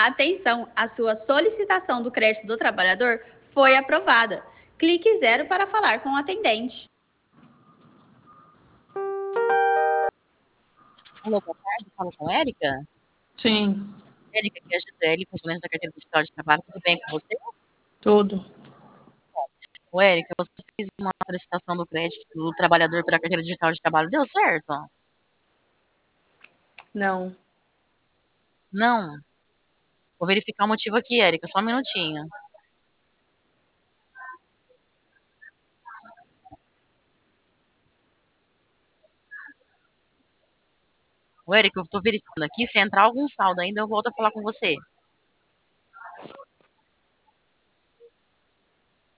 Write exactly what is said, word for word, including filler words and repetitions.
Atenção, a sua solicitação do crédito do trabalhador foi aprovada. Clique zero para falar com o atendente. Alô, boa tarde, falo com a Érica. Sim, Érica, aqui é a Gisele, funcionária da carteira digital de trabalho. Tudo bem com você? tudo. Ô, Érica, você fez uma solicitação do crédito do trabalhador pela carteira digital de trabalho. Deu certo? Não. Não. Vou verificar o motivo aqui, Érica, só um minutinho. Ô, Érica, eu tô verificando aqui. Se entrar algum saldo ainda, eu volto a falar com você.